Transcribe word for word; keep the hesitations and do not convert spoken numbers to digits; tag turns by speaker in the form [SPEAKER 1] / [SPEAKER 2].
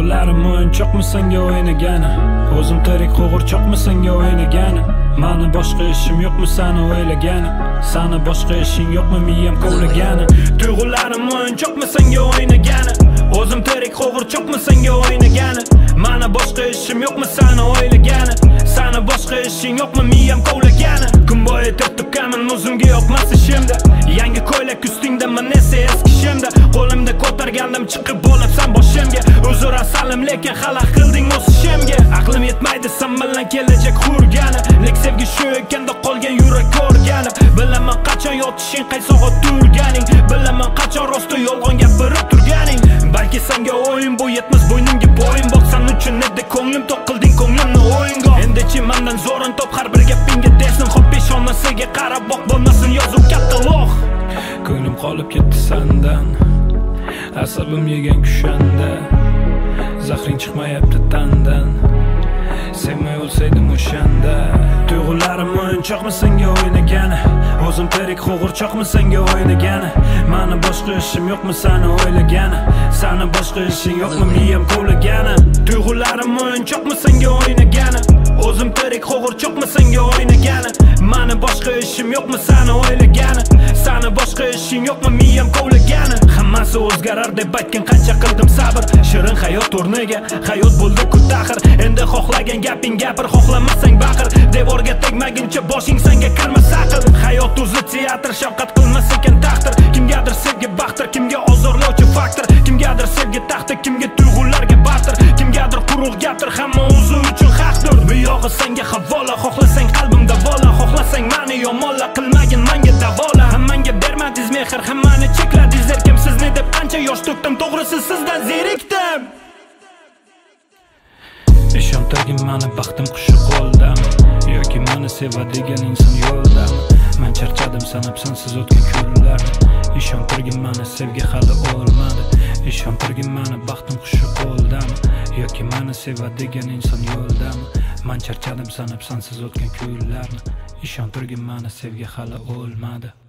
[SPEAKER 1] Tuyg'ularim o'yinchoqmi senga o'ynagani? O'zim tirik qo'g'irchoqmi senga o'ynagani? Mani boshqa ishim yo'qmi seni o'ylagani? Sani boshqa ishing yo'qmi miyam kovlagani? Tuyg'ularim o'yinchoqmi senga o'ynagani? O'zim tirik qo'g'irchoqmi senga o'ynagani? Mani boshqa ishim yo'qmi seni o'ylagani? Sani boshqa ishing yo'qmi miyam kovlagani? Kun bo'yi teptukaman o'zimga yoqmas ishimda. Yangi ko'ylak ustingda men esa eski shimda. Qo'limda ko'targandim chiqib bo'libsan boshimga. Uzr asalim lekin xalaq qilding o'sishimga. Aqlim yetmaydi sen bilan kelajak qurgani. Lek sevgi shu ekanda qolgan yurak ko'rgani. Bilaman qachon yotishing, qaysi soat turganing. Bilaman qachon rost yolg'on gapirib turganing. Balki senga o'yin bu yetmas bo'ynimga bo'yin boqsan uchun edi ko'nglim to'q qilding ko'nglimni o'yinga. Endi-chi mendan zo'rin top har bir gapingga desin. Xo'p peshonasiga qarab boq bo'lmasin yozuv katta loh. Ko'nglim qolib ketdi sendan, asabim yegan kushanda. Zahring chiqmayapti tandan, sevmay o'lsaydim o'shanda. Tuyg'ularim o'yinchoqmi senga o'ynagani? O'zim tirik qo'g'irchoqmi senga o'ynagani? Mani boshqa ishim yo'qmi seni o'ylagani? Sani boshqa ishing yo'qmi miyam kovlagani? Tuyg'ularim o'yinchoqmi senga o'ynagani? O'zim tirik qo'g'irchoqmi senga o'ynagani? Mani boshqa ishim yo'qmi seni o'ylagani? Sani boshqa ishing yo'qmi miyam kovlagani? Hammasi o'zgarar deb aytgan qancha qildim sabr. Shirin hayot o'rniga hayot bo'ldi ku taxir. Endi xohlagan gaping gapir, xohlamasang baqir. Devorga tegmaguncha boshing senga kirmas aql. Hayot o'zi teatr, shafqat qilmas ekan taqdir. Kimgadir sevgi baxtdir, kimga ozorlovchi faktor. Kimgadir sevgi taxti, kimga tuyg'ularga bartir. Kimgadir quruq gapdir, hamma o'zi uchun haqdir. Bu yog'i senga havola, xohlasang qalbimda vola, xohlasang meni yomonla, qilmagin menga davola. Hammanga bermadingiz mehr, hammani chekladingiz erkim. Sizni deb qancha yosh to'kdim, to'g'risi sizdan zerikdim. Ishontirgin meni baxtim qushi qo'ldami? Yoki meni sevadigan inson yo'ldami? Men charchadim sanab sensiz o'tgan kunlarni. Ishontirgin meni sevgi hali o'lmadi. Ishontirgin meni baxtim qushi qo'ldami? Yoki meni sevadigan inson yo'ldami? Men charchadim sanab sensiz o'tgan kunlarni. Ishontirgin meni sevgi hali o'lmadi.